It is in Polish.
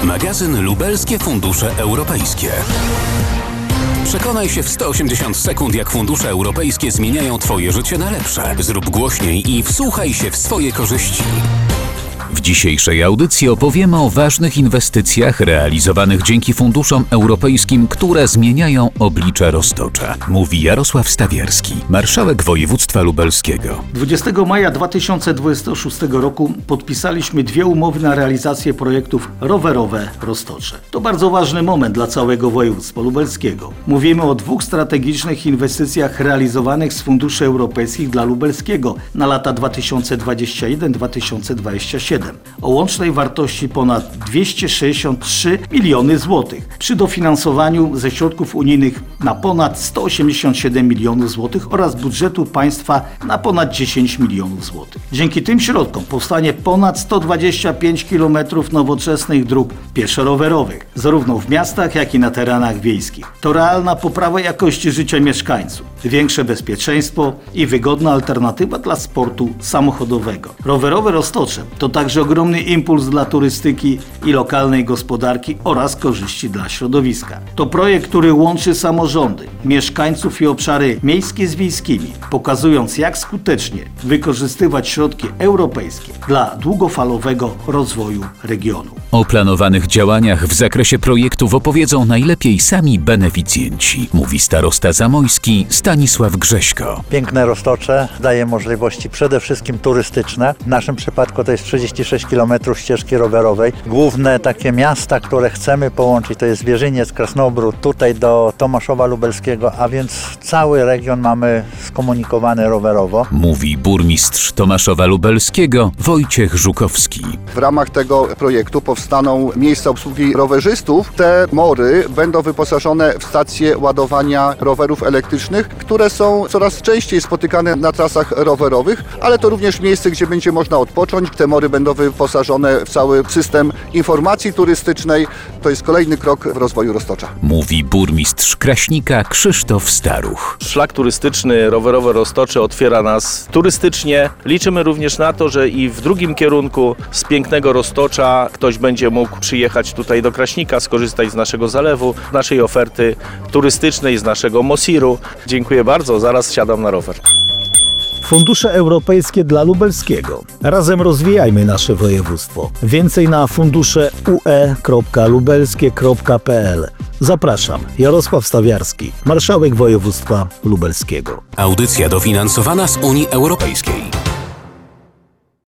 Magazyn Lubelskie Fundusze Europejskie. Przekonaj się w 180 sekund, jak fundusze europejskie zmieniają Twoje życie na lepsze. Zrób głośniej i wsłuchaj się w swoje korzyści. W dzisiejszej audycji opowiemy o ważnych inwestycjach realizowanych dzięki funduszom europejskim, które zmieniają oblicze Roztocza. Mówi Jarosław Stawierski, marszałek województwa lubelskiego. 20 maja 2026 roku podpisaliśmy 2 umowy na realizację projektów rowerowe Roztocze. To bardzo ważny moment dla całego województwa lubelskiego. Mówimy o 2 strategicznych inwestycjach realizowanych z funduszy europejskich dla lubelskiego na lata 2021-2027. O łącznej wartości ponad 263 miliony złotych przy dofinansowaniu ze środków unijnych na ponad 187 milionów złotych oraz budżetu państwa na ponad 10 milionów złotych. Dzięki tym środkom powstanie ponad 125 km nowoczesnych dróg pieszo-rowerowych, zarówno w miastach, jak i na terenach wiejskich. To realna poprawa jakości życia mieszkańców, większe bezpieczeństwo i wygodna alternatywa dla sportu samochodowego. Rowerowe Roztocze to także ogromny impuls dla turystyki i lokalnej gospodarki oraz korzyści dla środowiska. To projekt, który łączy samorządy, mieszkańców i obszary miejskie z wiejskimi, pokazując, jak skutecznie wykorzystywać środki europejskie dla długofalowego rozwoju regionu. O planowanych działaniach w zakresie projektów opowiedzą najlepiej sami beneficjenci, mówi starosta zamojski Stanisław Grześko. Piękne Roztocze daje możliwości przede wszystkim turystyczne. W naszym przypadku to jest 36 km ścieżki rowerowej. Główne takie miasta, które chcemy połączyć, to jest Wierzyniec, Krasnobród, tutaj do Tomaszowa Lubelskiego, a więc cały region mamy skomunikowany rowerowo. Mówi burmistrz Tomaszowa Lubelskiego Wojciech Żukowski. W ramach tego projektu powstaną miejsca obsługi rowerzystów. Te mory będą wyposażone w stacje ładowania rowerów elektrycznych, które są coraz częściej spotykane na trasach rowerowych, ale to również miejsce, gdzie będzie można odpocząć. Te mory będą wyposażone w cały system informacji turystycznej. To jest kolejny krok w rozwoju Roztocza. Mówi burmistrz Kraśnika Krzysztof Staruch. Szlak turystyczny rowerowe Roztocze otwiera nas turystycznie. Liczymy również na to, że i w drugim kierunku z pięknego Roztocza ktoś będzie mógł przyjechać tutaj do Kraśnika, skorzystać z naszego zalewu, naszej oferty turystycznej, z naszego Mosiru. Dziękuję bardzo, zaraz siadam na rower. Fundusze europejskie dla lubelskiego. Razem rozwijajmy nasze województwo. Więcej na fundusze ue.lubelskie.pl. Zapraszam, Jarosław Stawiarski, marszałek województwa lubelskiego. Audycja dofinansowana z Unii Europejskiej.